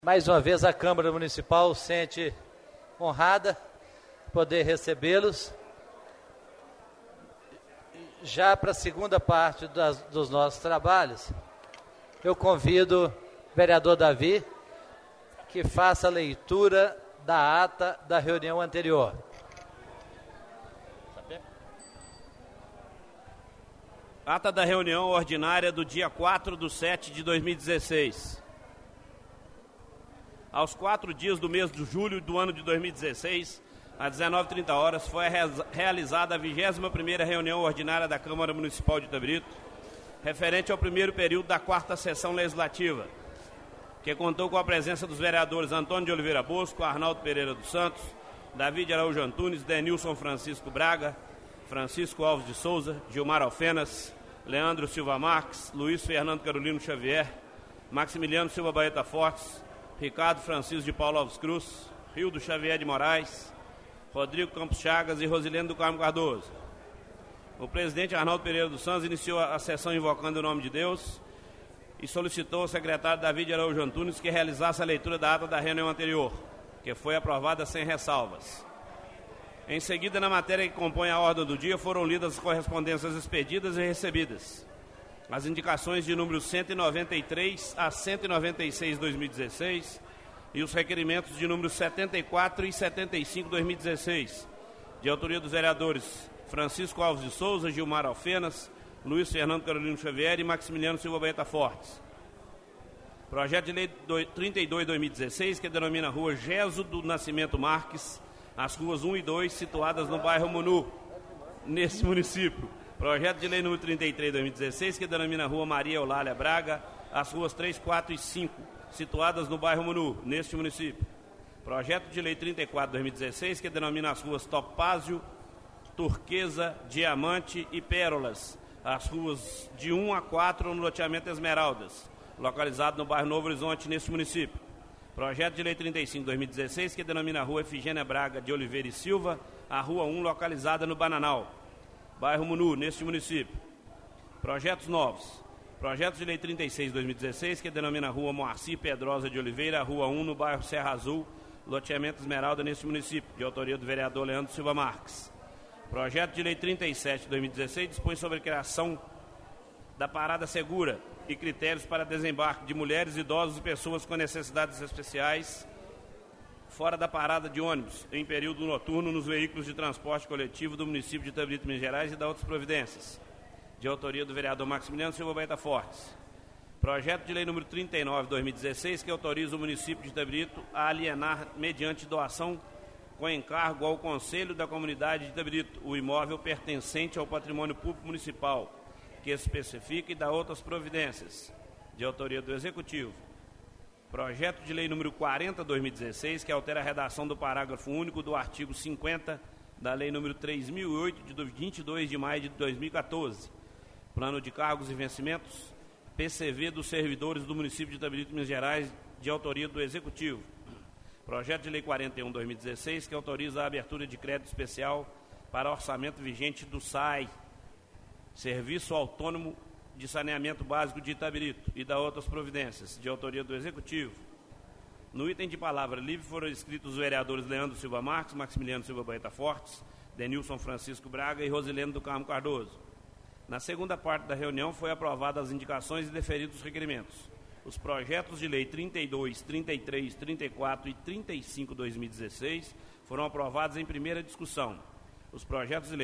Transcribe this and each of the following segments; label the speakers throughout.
Speaker 1: Mais uma vez a Câmara Municipal sente honrada poder recebê-los. Já para a segunda parte dos nossos trabalhos, eu convido o vereador Davi que faça a leitura da ata da reunião anterior.
Speaker 2: Ata da reunião ordinária do dia 4/7/2016. Aos 4 dias do mês de julho do ano de 2016, às 19h30, foi realizada a 21ª reunião ordinária da Câmara Municipal de Itabrito, referente ao primeiro período da 4ª sessão legislativa, que contou com a presença dos vereadores Antônio de Oliveira Bosco, Arnaldo Pereira dos Santos, Davi de Araújo Antunes, Denilson Francisco Braga, Francisco Alves de Souza, Gilmar Alfenas, Leandro Silva Marques, Luiz Fernando Carolino Xavier, Maximiliano Silva Baeta Fortes, Ricardo Francisco de Paulo Alves Cruz, Hildo Xavier de Moraes, Rodrigo Campos Chagas e Rosilene do Carmo Cardoso. O presidente Arnaldo Pereira dos Santos iniciou a sessão invocando o nome de Deus e solicitou ao secretário Davi de Araújo Antunes que realizasse a leitura da ata da reunião anterior, que foi aprovada sem ressalvas. Em seguida, na matéria que compõe a ordem do dia, foram lidas as correspondências expedidas e recebidas. As indicações de números 193 a 196/2016 e os requerimentos de números 74 e 75/2016, de autoria dos vereadores Francisco Alves de Souza, Gilmar Alfenas, Luiz Fernando Carolino Xavier e Maximiliano Silva Baeta Fortes. Projeto de lei 32/2016, que denomina a rua Geso do Nascimento Marques, as ruas 1 e 2, situadas no bairro Munu, nesse município. Projeto de lei número 33/2016, que denomina a rua Maria Eulália Braga, as ruas 3, 4 e 5, situadas no bairro Munu, neste município. Projeto de lei 34/2016, que denomina as ruas Topázio, Turquesa, Diamante e Pérolas, as ruas de 1 a 4 no loteamento Esmeraldas, localizado no bairro Novo Horizonte, neste município. Projeto de lei 35/2016, que denomina a rua Efigênia Braga de Oliveira e Silva, a rua 1, localizada no Bananal, bairro Munu, neste município. Projetos novos. Projeto de lei 36/2016, que denomina a rua Moacir Pedrosa de Oliveira, a rua 1, no bairro Serra Azul, loteamento Esmeralda, neste município, de autoria do vereador Leandro Silva Marques. Projeto de lei 37/2016 dispõe sobre a criação da parada segura e critérios para desembarque de mulheres, idosos e pessoas com necessidades especiais fora da parada de ônibus em período noturno nos veículos de transporte coletivo do município de Itabrito, Minas Gerais, e da outras providências, de autoria do vereador Maximiliano Silva Baeta Fortes. Projeto de lei número 39/2016, que autoriza o município de Itabrito a alienar, mediante doação com encargo ao Conselho da Comunidade de Itabrito, o imóvel pertencente ao patrimônio público municipal, que especifica e dá outras providências, de autoria do Executivo. Projeto de lei número 40/2016, que altera a redação do parágrafo único do artigo 50 da lei número 3008, de 22 de maio de 2014, Plano de Cargos e Vencimentos, PCV dos servidores do município de Itabrito, Minas Gerais, de autoria do Executivo. Projeto de lei 41/2016, que autoriza a abertura de crédito especial para orçamento vigente do SAI, Serviço Autônomo de Saneamento Básico de Itabrito, e da outras providências, de autoria do Executivo. No item de palavra livre foram inscritos os vereadores Leandro Silva Marques, Maximiliano Silva Baeta Fortes, Denilson Francisco Braga e Rosilene do Carmo Cardoso. Na segunda parte da reunião foi aprovadas as indicações e deferidos os requerimentos. Os projetos de lei 32, 33, 34 e 35/2016 foram aprovados em primeira discussão. Os projetos de lei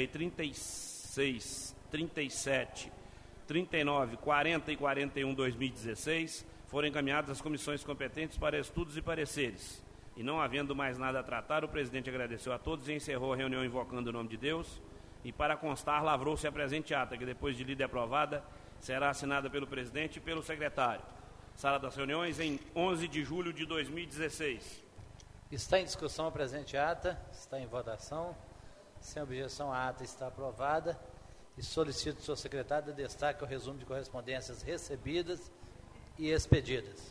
Speaker 2: 36, 37, 39, 40 e 41/2016 foram encaminhados às comissões competentes para estudos e pareceres. E não havendo mais nada a tratar, o presidente agradeceu a todos e encerrou a reunião invocando o nome de Deus. E para constar, lavrou-se a presente ata, que depois de lida e aprovada, será assinada pelo presidente e pelo secretário. Sala das reuniões em 11 de julho de 2016.
Speaker 1: Está em discussão a presente ata, está em votação. Sem objeção, a ata está aprovada. E solicito ao senhor secretário destaque o resumo de correspondências recebidas e expedidas.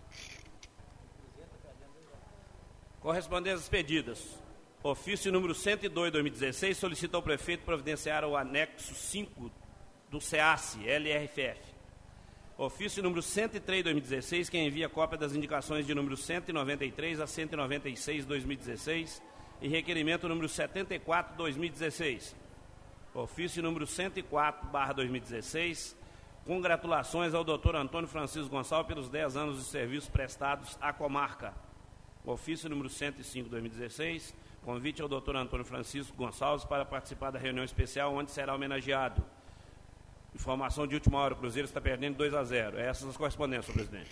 Speaker 2: Correspondências expedidas. Ofício número 102/2016 solicita ao prefeito providenciar o anexo 5 do CEACE, LRFF. Ofício número 103/2016, que envia cópia das indicações de número 193 a 196/2016 e requerimento número 74/2016. Ofício número 104/2016, congratulações ao Dr. Antônio Francisco Gonçalves pelos 10 anos de serviços prestados à comarca. Ofício número 105/2016, convite ao Dr. Antônio Francisco Gonçalves para participar da reunião especial onde será homenageado. Informação de última hora, o Cruzeiro está perdendo 2-0. Essas as correspondências, senhor presidente.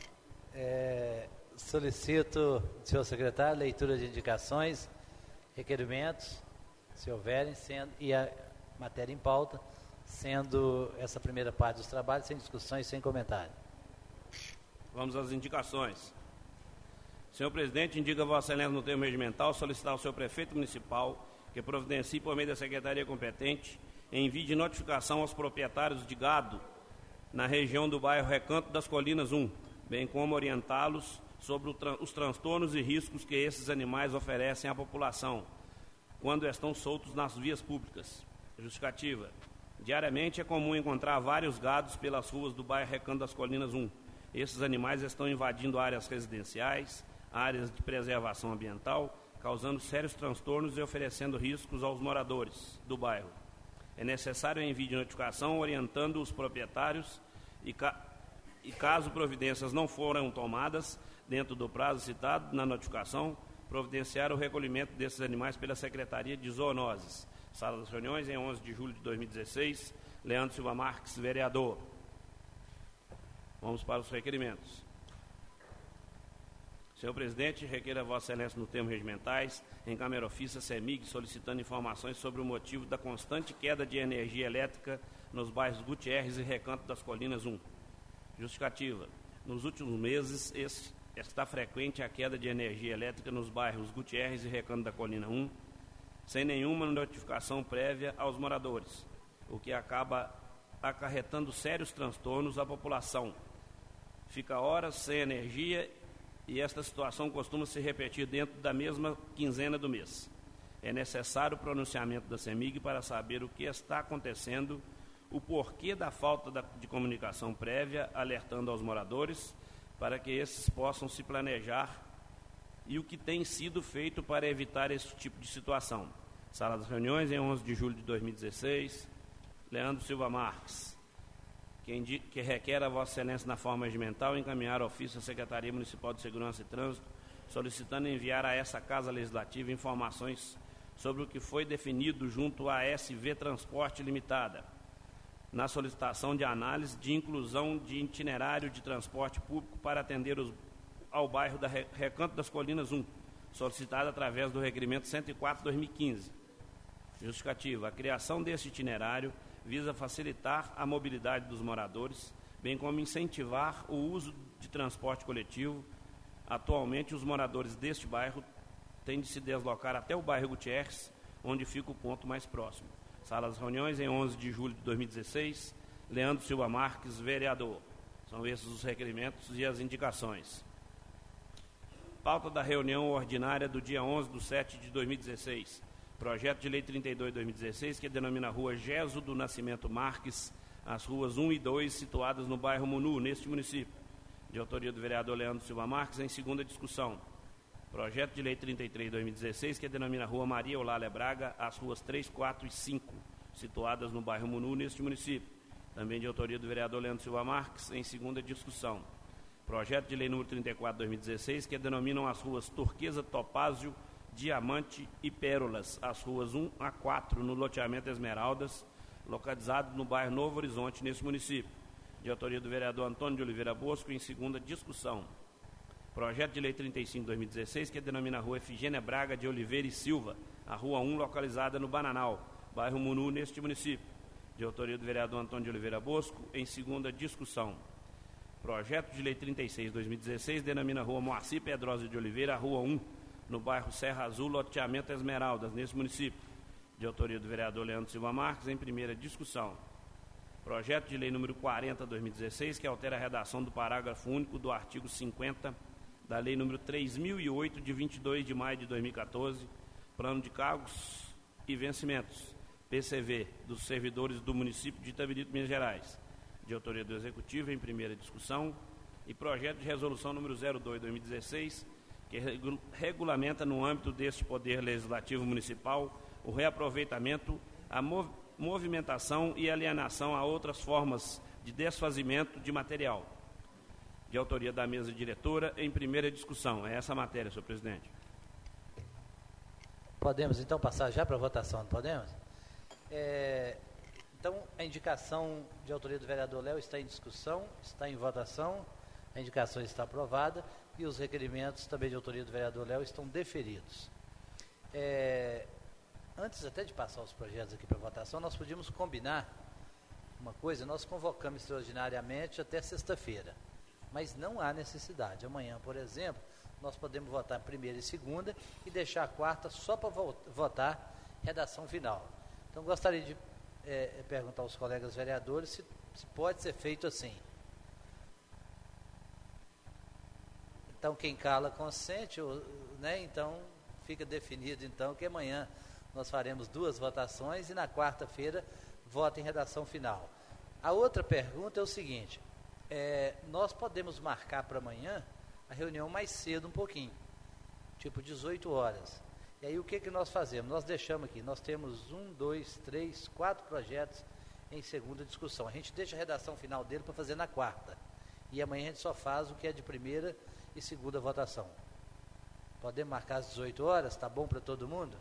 Speaker 1: Solicito, senhor secretário, leitura de indicações, requerimentos, se houverem, e a matéria em pauta, sendo essa primeira parte dos trabalhos, sem discussões, sem comentário.
Speaker 2: Vamos às indicações. Senhor presidente, indica a Vossa Excelência no termo regimental solicitar ao seu prefeito municipal que providencie por meio da secretaria competente envie de notificação aos proprietários de gado na região do bairro Recanto das Colinas 1, bem como orientá-los sobre os transtornos e riscos que esses animais oferecem à população quando estão soltos nas vias públicas. Justificativa. Diariamente é comum encontrar vários gados pelas ruas do bairro Recanto das Colinas 1. Esses animais estão invadindo áreas residenciais, áreas de preservação ambiental, causando sérios transtornos e oferecendo riscos aos moradores do bairro. É necessário o envio de notificação orientando os proprietários e caso providências não forem tomadas dentro do prazo citado na notificação, providenciar o recolhimento desses animais pela Secretaria de Zoonoses. Sala das reuniões em 11 de julho de 2016. Leandro Silva Marques, vereador. Vamos para os requerimentos. Senhor presidente, requer a Vossa Excelência no termos regimentais, em câmara ofício CEMIG, solicitando informações sobre o motivo da constante queda de energia elétrica nos bairros Gutierrez e Recanto das Colinas 1. Justificativa. Nos últimos meses, está frequente a queda de energia elétrica nos bairros Gutierrez e Recanto da Colina 1, sem nenhuma notificação prévia aos moradores, o que acaba acarretando sérios transtornos à população. Fica horas sem energia e esta situação costuma se repetir dentro da mesma quinzena do mês. É necessário o pronunciamento da CEMIG para saber o que está acontecendo, o porquê da falta de comunicação prévia, alertando aos moradores, para que esses possam se planejar e o que tem sido feito para evitar esse tipo de situação. Sala das reuniões em 11 de julho de 2016. Leandro Silva Marques. Que requer a Vossa Excelência na forma regimental encaminhar ofício à Secretaria Municipal de Segurança e Trânsito, solicitando enviar a essa Casa Legislativa informações sobre o que foi definido junto à SV Transporte Limitada, na solicitação de análise de inclusão de itinerário de transporte público para atender ao bairro da Recanto das Colinas 1, solicitada através do requerimento 104/2015. Justificativa. A criação desse itinerário visa facilitar a mobilidade dos moradores, bem como incentivar o uso de transporte coletivo. Atualmente, os moradores deste bairro têm de se deslocar até o bairro Gutierrez, onde fica o ponto mais próximo. Sala das reuniões em 11 de julho de 2016. Leandro Silva Marques, vereador. São esses os requerimentos e as indicações. Pauta da reunião ordinária do dia 11/7 de 2016. Projeto de Lei 32/2016, que denomina a Rua Geso do Nascimento Marques, as ruas 1 e 2, situadas no bairro Munu, neste município. De autoria do vereador Leandro Silva Marques, em segunda discussão. Projeto de Lei 33/2016, que denomina a Rua Maria Eulália Braga, as ruas 3, 4 e 5, situadas no bairro Munu, neste município. Também de autoria do vereador Leandro Silva Marques, em segunda discussão. Projeto de Lei número 34/2016, que denominam as ruas Turquesa, Topázio, Diamante e Pérolas, as ruas 1 a 4, no loteamento Esmeraldas, localizado no bairro Novo Horizonte, nesse município. De autoria do vereador Antônio de Oliveira Bosco, em segunda discussão. Projeto de Lei 35/2016, que denomina a Rua Efigênia Braga de Oliveira e Silva, a Rua 1, localizada no Bananal, bairro Munu, neste município. De autoria do vereador Antônio de Oliveira Bosco, em segunda discussão. Projeto de Lei 36/2016, denomina a Rua Moacir Pedrosa de Oliveira, a Rua 1, no bairro Serra Azul, loteamento Esmeraldas, nesse município. De autoria do vereador Leandro Silva Marques, em primeira discussão. Projeto de Lei número 40/2016, que altera a redação do parágrafo único do artigo 50 da Lei número 3008, de 22 de maio de 2014, Plano de Cargos e Vencimentos, PCV, dos servidores do município de Itabirito, Minas Gerais. de autoria do Executivo, em primeira discussão, e projeto de resolução número 02/2016, que regulamenta no âmbito deste Poder Legislativo Municipal o reaproveitamento, a movimentação e alienação a outras formas de desfazimento de material, de autoria da mesa diretora, em primeira discussão. É essa a matéria, senhor presidente.
Speaker 1: Podemos, então, passar já para a votação, não podemos? Então, a indicação de autoria do vereador Léo está em discussão, está em votação, a indicação está aprovada e os requerimentos também de autoria do vereador Léo estão deferidos. Antes até de passar os projetos aqui para votação, nós podíamos combinar uma coisa, nós convocamos extraordinariamente até sexta-feira, mas não há necessidade. Amanhã, por exemplo, nós podemos votar primeira e segunda e deixar a quarta só para votar redação final. Então, gostaria de perguntar aos colegas vereadores se pode ser feito assim. Então, quem cala consente, né? Então, fica definido então que amanhã nós faremos 2 votações e na quarta-feira vota em redação final. A outra pergunta é o seguinte, nós podemos marcar para amanhã a reunião mais cedo um pouquinho, tipo 18 horas. E aí o que nós fazemos? Nós deixamos aqui, nós temos 1, 2, 3, 4 projetos em segunda discussão. A gente deixa a redação final dele para fazer na quarta. E amanhã a gente só faz o que é de primeira e segunda votação. Podemos marcar às 18 horas? Tá bom para todo mundo?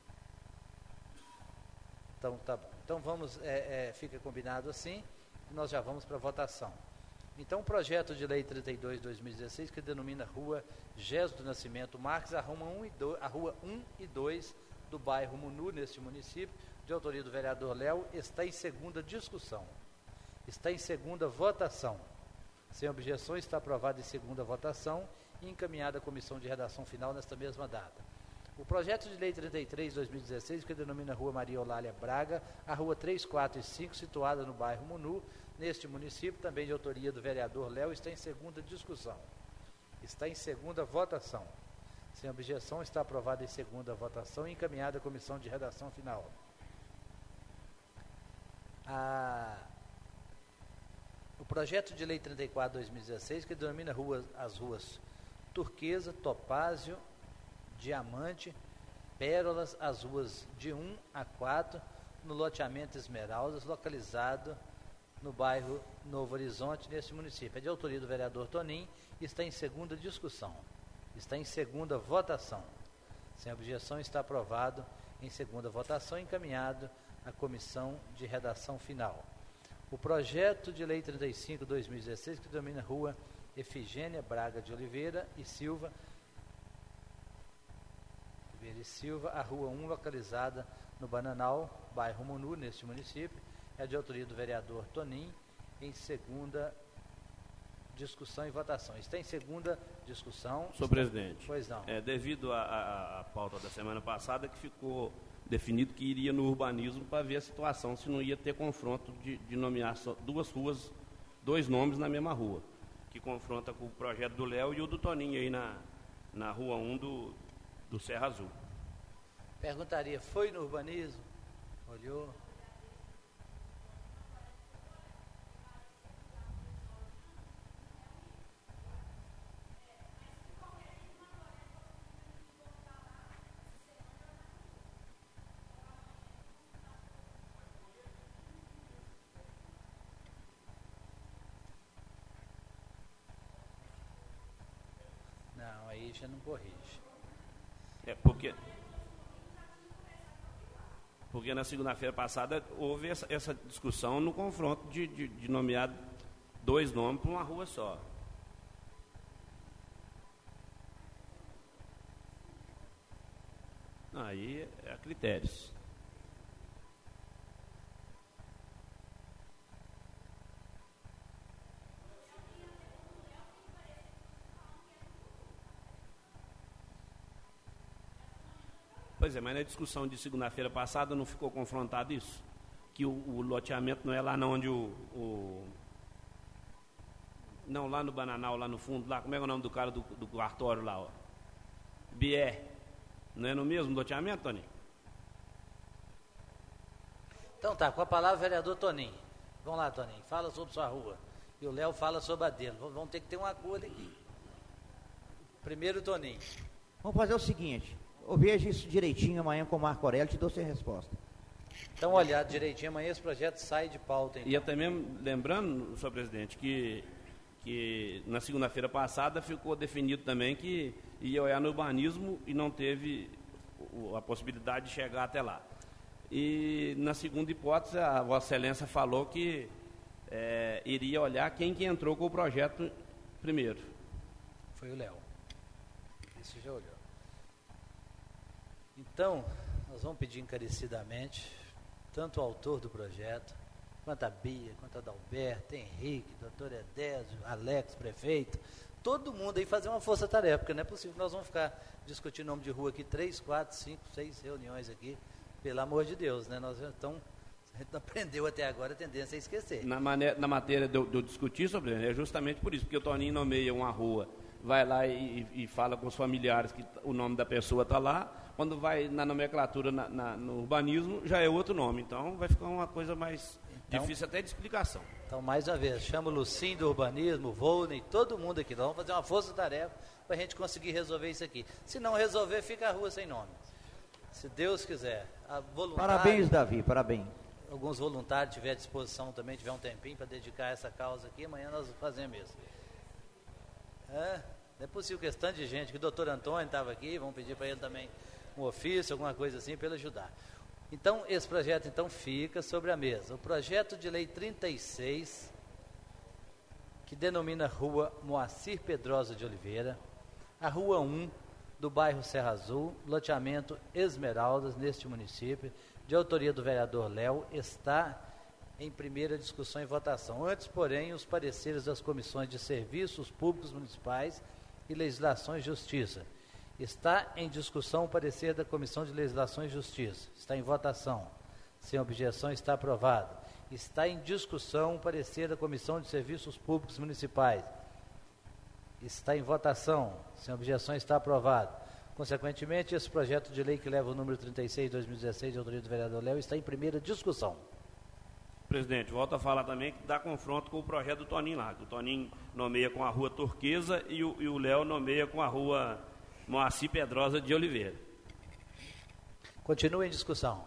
Speaker 1: Então, tá bom. Então vamos, fica combinado assim, e nós já vamos para a votação. Então, o projeto de lei 32/2016, que denomina Rua Gesso do Nascimento Marques, a Rua 1 e 2 do bairro Munu, neste município, de autoria do vereador Léo, está em segunda discussão. Está em segunda votação. Sem objeções, está aprovado em segunda votação e encaminhada à comissão de redação final nesta mesma data. O projeto de lei 33/2016, que denomina Rua Maria Eulália Braga, a Rua 3, 4 e 5, situada no bairro Munu, neste município, também de autoria do vereador Léo, está em segunda discussão. Está em segunda votação. Sem objeção, está aprovado em segunda votação e encaminhada à comissão de redação final. O projeto de lei 34/2016, que denomina as ruas Turquesa, Topázio, Diamante, Pérolas, as ruas de 1 a 4, no loteamento Esmeraldas, localizado no bairro Novo Horizonte, neste município. É de autoria do vereador Tonim e está em segunda discussão. Está em segunda votação. Sem objeção, está aprovado em segunda votação e encaminhado à comissão de redação final. O projeto de lei 35/2016, que denomina Rua Efigênia Braga de Oliveira e Silva, a Rua 1, localizada no Bananal, bairro Munu, neste município, é de autoria do vereador Tonim, em segunda discussão e votação. Está em segunda discussão.
Speaker 2: Senhor presidente,
Speaker 1: pois não.
Speaker 2: Devido à pauta da semana passada, que ficou definido que iria no urbanismo para ver a situação, se não ia ter confronto de nomear só 2 ruas, 2 nomes na mesma rua, que confronta com o projeto do Léo e o do Toninho aí na Rua 1 do Serra Azul.
Speaker 1: Perguntaria, foi no urbanismo? Olhou? Não, aí já não corrige.
Speaker 2: Porque na segunda-feira passada houve essa discussão no confronto de nomear 2 nomes para uma rua só. Aí é a critérios. Pois é, mas na discussão de segunda-feira passada não ficou confrontado isso? Que o loteamento não é lá onde não, lá no Bananal, lá no fundo, lá, como é o nome do cara do cartório lá, ó? Bier. Não é no mesmo loteamento, Toninho?
Speaker 1: Então tá, com a palavra o vereador Tonim. Vamos lá, Toninho, fala sobre sua rua. E o Léo fala sobre a dele. Vamos ter que ter um acordo aqui. Primeiro, Toninho.
Speaker 3: Vamos fazer o seguinte, eu vejo isso direitinho amanhã com o Marco Aurélio e te dou sua resposta.
Speaker 1: Então, olhado direitinho, amanhã esse projeto sai de pauta. Então.
Speaker 2: E até mesmo, lembrando, senhor presidente, que na segunda-feira passada ficou definido também que ia olhar no urbanismo e não teve a possibilidade de chegar até lá. E na segunda hipótese, a Vossa Excelência falou que iria olhar quem que entrou com o projeto primeiro.
Speaker 1: Foi o Léo. Esse já olhou. Então, nós vamos pedir encarecidamente, tanto o autor do projeto, quanto a Bia, quanto a Adalberto, Henrique, doutor Edésio, Alex, prefeito, todo mundo aí fazer uma força-tarefa, porque não é possível que nós vamos ficar discutindo nome de rua aqui, 3, 4, 5, 6 reuniões aqui, pelo amor de Deus, né? Nós já estamos... A gente não aprendeu até agora, a tendência é esquecer.
Speaker 2: Na matéria de eu discutir sobre ele, é justamente por isso, porque o Toninho nomeia uma rua, vai lá e fala com os familiares que o nome da pessoa está lá, quando vai na nomenclatura no urbanismo, já é outro nome, então vai ficar uma coisa mais difícil até de explicação.
Speaker 1: Então, mais uma vez, chama o Lucinho do urbanismo, o Volney, todo mundo aqui, nós vamos fazer uma força-tarefa para a gente conseguir resolver isso aqui. Se não resolver, fica a rua sem nome. Se Deus quiser.
Speaker 3: Parabéns, Davi, parabéns.
Speaker 1: Alguns voluntários tiver à disposição também, tiver um tempinho para dedicar a essa causa aqui, amanhã nós fazemos mesmo. Não é possível que esse tanto de gente, que o doutor Antônio estava aqui, vamos pedir para ele também um ofício, alguma coisa assim, para ele ajudar. Então, esse projeto então fica sobre a mesa. O projeto de lei 36, que denomina Rua Moacir Pedrosa de Oliveira, a Rua 1 do bairro Serra Azul, loteamento Esmeraldas, neste município, de autoria do vereador Léo, está em primeira discussão e votação. Antes, porém, os pareceres das comissões de Serviços Públicos Municipais e Legislação e Justiça. Está em discussão o parecer da Comissão de Legislação e Justiça. Está em votação. Sem objeção, está aprovado. Está em discussão o parecer da Comissão de Serviços Públicos Municipais. Está em votação. Sem objeção, está aprovado. Consequentemente, esse projeto de lei que leva o número 36 de 2016, de autoria do vereador Léo, está em primeira discussão.
Speaker 2: Presidente, volto a falar também que dá confronto com o projeto do Toninho lá. O Toninho nomeia com a Rua Turquesa e o Léo nomeia com a Rua Moacir Pedrosa de Oliveira.
Speaker 1: Continua em discussão.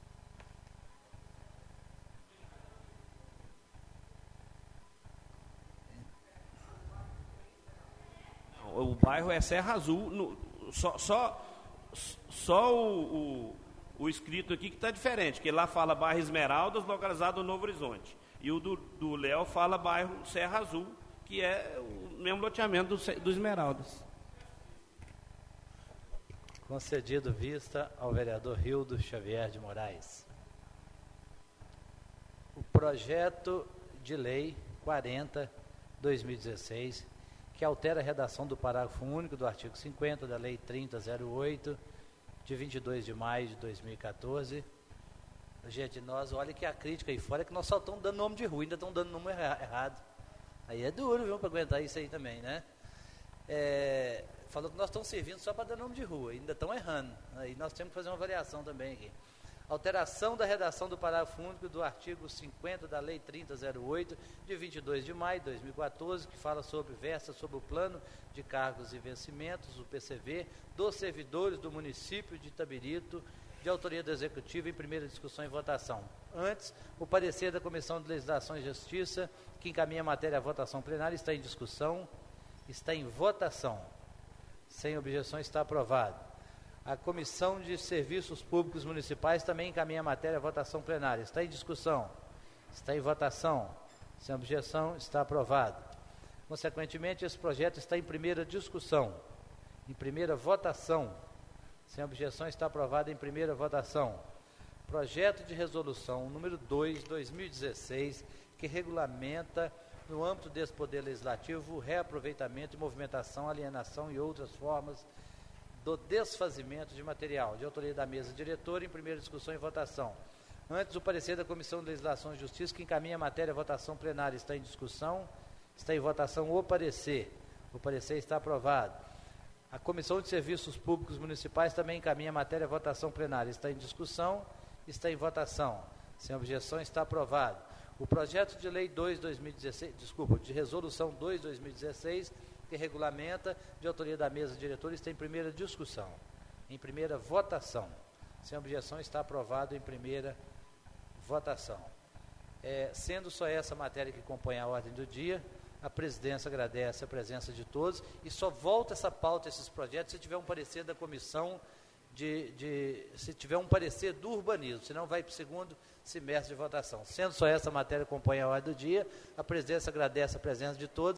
Speaker 2: O bairro é Serra Azul, só o escrito aqui que está diferente, que lá fala bairro Esmeraldas, localizado no Novo Horizonte. E o do Léo fala bairro Serra Azul, que é o mesmo loteamento do Esmeraldas.
Speaker 1: Concedido vista ao vereador Rildo Xavier de Moraes. O projeto de lei 40/2016, que altera a redação do parágrafo único do artigo 50 da Lei 3008, de 22 de maio de 2014. Gente, olha que a crítica aí fora é que nós só estamos dando nome de rua, ainda estamos dando número errado. Aí é duro, viu, para aguentar isso aí também, né? Falou que nós estamos servindo só para dar nome de rua, ainda estão errando. Aí nós temos que fazer uma variação também aqui. Alteração da redação do parágrafo único do artigo 50 da Lei 3008, de 22 de maio de 2014, que versa sobre o plano de cargos e vencimentos, o PCV, dos servidores do município de Itabirito, de autoria do Executivo, em primeira discussão e votação. Antes, o parecer da Comissão de Legislação e Justiça, que encaminha a matéria à votação plenária, está em discussão, está em votação. Sem objeção, está aprovado. A Comissão de Serviços Públicos Municipais também encaminha a matéria à votação plenária. Está em discussão. Está em votação. Sem objeção, está aprovado. Consequentemente, esse projeto está em primeira discussão. Em primeira votação. Sem objeção, está aprovado em primeira votação. Projeto de resolução número 2/2016, que regulamenta, no âmbito desse Poder Legislativo, o reaproveitamento, movimentação, alienação e outras formas do desfazimento de material, de autoria da mesa diretora, em primeira discussão e votação. Antes, o parecer da Comissão de Legislação e Justiça, que encaminha a matéria à votação plenária, está em discussão, está em votação o parecer está aprovado. A Comissão de Serviços Públicos Municipais também encaminha a matéria à votação plenária, está em discussão, está em votação. Sem objeção, está aprovado. O projeto de lei 2/2016, de resolução 2/2016, que regulamenta, de autoria da mesa de diretores, está em primeira discussão, em primeira votação. Sem objeção, está aprovado em primeira votação. Sendo só essa matéria que compõe a ordem do dia, a presidência agradece a presença de todos e só volta essa pauta, esses projetos, se tiver um parecer da comissão, se tiver um parecer do urbanismo, senão vai para o segundo semestre de votação. Sendo só essa matéria que compõe a ordem do dia, a presidência agradece a presença de todos.